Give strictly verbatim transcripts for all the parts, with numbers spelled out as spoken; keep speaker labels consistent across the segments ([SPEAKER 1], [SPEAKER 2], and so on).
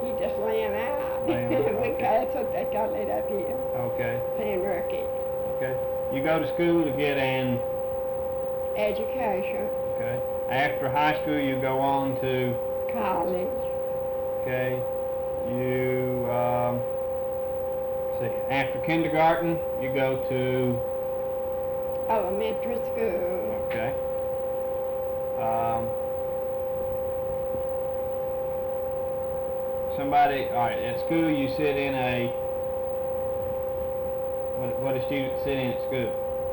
[SPEAKER 1] He just laying out.
[SPEAKER 2] Laying out, okay.
[SPEAKER 1] Because that's what they call it up here.
[SPEAKER 2] Okay.
[SPEAKER 1] Playing rookie.
[SPEAKER 2] Okay. You go to school to get an
[SPEAKER 1] Education.
[SPEAKER 2] okay. After high school, you go on to
[SPEAKER 1] College.
[SPEAKER 2] okay. You um, let's see. After kindergarten, you go to
[SPEAKER 1] Elementary school.
[SPEAKER 2] okay. Um, somebody, all right. At school, you sit in a what? What do students sit in at school?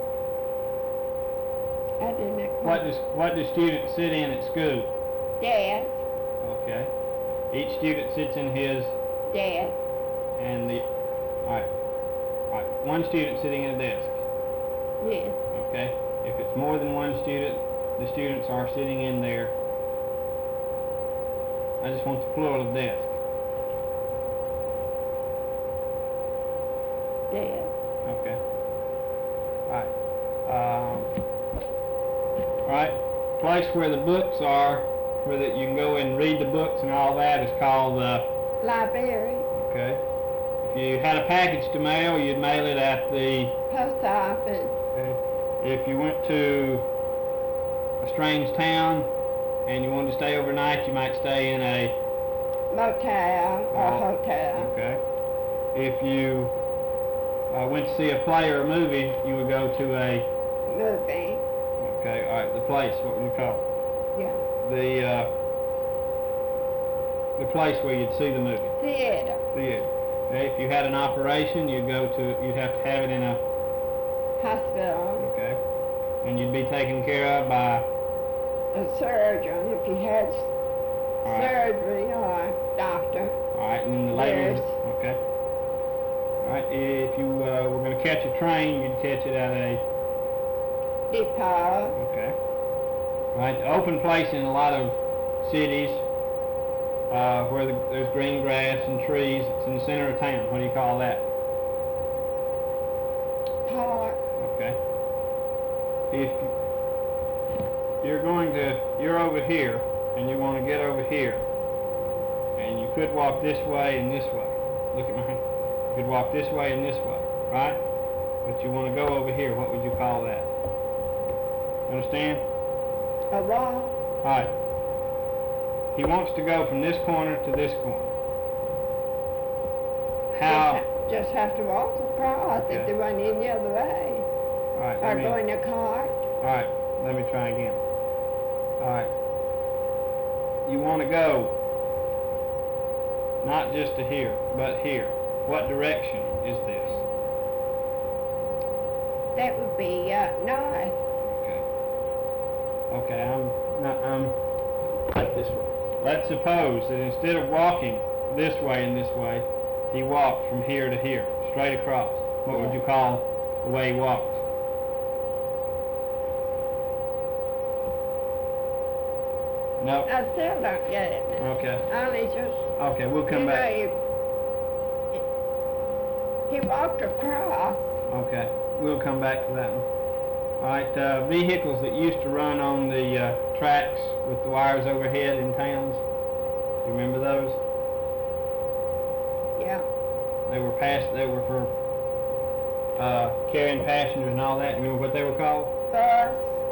[SPEAKER 1] I didn't.
[SPEAKER 2] What does what do students sit in at school?
[SPEAKER 1] Desk.
[SPEAKER 2] Okay. Each student sits in his
[SPEAKER 1] Desk.
[SPEAKER 2] and the all right. All right. One student sitting in a desk.
[SPEAKER 1] Yes.
[SPEAKER 2] Okay. If it's more than one student, the students are sitting in there. I just want the plural of desk.
[SPEAKER 1] Desk.
[SPEAKER 2] Okay. All right. Um, all right. Place where the books are, where that you can go and read the books and all that, is called the
[SPEAKER 1] Library.
[SPEAKER 2] okay. If you had a package to mail, you'd mail it at the
[SPEAKER 1] Post office.
[SPEAKER 2] okay. If you went to a strange town and you wanted to stay overnight, you might stay in a
[SPEAKER 1] Motel or
[SPEAKER 2] Oh,
[SPEAKER 1] hotel.
[SPEAKER 2] okay. If you uh, went to see a play or a movie, you would go to a
[SPEAKER 1] Movie.
[SPEAKER 2] okay. All right. The place. What would you call it?
[SPEAKER 1] Yeah.
[SPEAKER 2] The uh, the place where you'd see the movie.
[SPEAKER 1] Theater.
[SPEAKER 2] Theater. Okay. If you had an operation, you'd go to. You'd have to have it in a
[SPEAKER 1] Hospital.
[SPEAKER 2] okay. And you'd be taken care of by
[SPEAKER 1] A surgeon if you had s-
[SPEAKER 2] all right.
[SPEAKER 1] surgery or doctor.
[SPEAKER 2] All right. And then the lady.
[SPEAKER 1] Nurse.
[SPEAKER 2] Okay. All right. If you uh, were going to catch a train, you'd catch it at a
[SPEAKER 1] Depot.
[SPEAKER 2] okay. All right. The open place in a lot of cities uh, where the, there's green grass and trees. It's in the center of town. What do you call that?
[SPEAKER 1] Park.
[SPEAKER 2] Okay. If you're going to, you're over here, and you want to get over here, and you could walk this way and this way. Look at my hand. You could walk this way and this way, right? But you want to go over here. What would you call that? Understand?
[SPEAKER 1] A wall.
[SPEAKER 2] All right. He wants to go from this corner to this corner. How?
[SPEAKER 1] Just, ha- just have to walk across
[SPEAKER 2] Okay.
[SPEAKER 1] if they run any other way.
[SPEAKER 2] All right.
[SPEAKER 1] Or
[SPEAKER 2] Let me,
[SPEAKER 1] go in a cart.
[SPEAKER 2] all right. Let me try again. All right. You want to go not just to here, but here. What direction is this?
[SPEAKER 1] That would be uh, north.
[SPEAKER 2] Okay. Okay, I'm not, I'm like this way. Let's suppose that instead of walking this way and this way, he walked from here to here, straight across. What would
[SPEAKER 1] Yeah.
[SPEAKER 2] you call the way he walked? No.
[SPEAKER 1] I still don't get it.
[SPEAKER 2] Okay.
[SPEAKER 1] Only just,
[SPEAKER 2] Okay, we'll come
[SPEAKER 1] you know,
[SPEAKER 2] back.
[SPEAKER 1] he, he walked across.
[SPEAKER 2] Okay, we'll come back to that one. All right, uh, vehicles that used to run on the uh, tracks with the wires overhead in towns. Do you remember those?
[SPEAKER 1] Yeah.
[SPEAKER 2] They were pass. They were for uh, carrying passengers and all that. Remember what they were called?
[SPEAKER 1] Bus.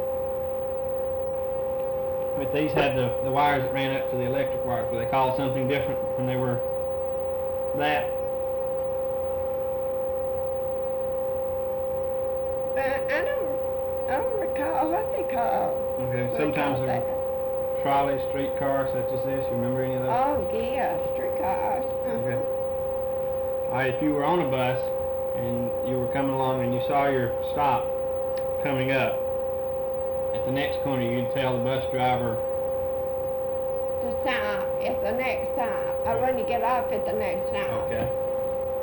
[SPEAKER 2] But these had the, the wires that ran up to the electric wires. Were they called something different when they were that?
[SPEAKER 1] Uh, I don't, I don't recall what they call.
[SPEAKER 2] Okay.
[SPEAKER 1] what they
[SPEAKER 2] Sometimes
[SPEAKER 1] call
[SPEAKER 2] they
[SPEAKER 1] that.
[SPEAKER 2] were trolleys, streetcars, such as this. You remember any of those?
[SPEAKER 1] Oh, yeah, streetcars.
[SPEAKER 2] Okay. All right, if you were on a bus and you were coming along and you saw your stop coming up, at the next corner you'd tell the bus driver,
[SPEAKER 1] To stop at the next stop. Or when you get off at the next stop.
[SPEAKER 2] okay,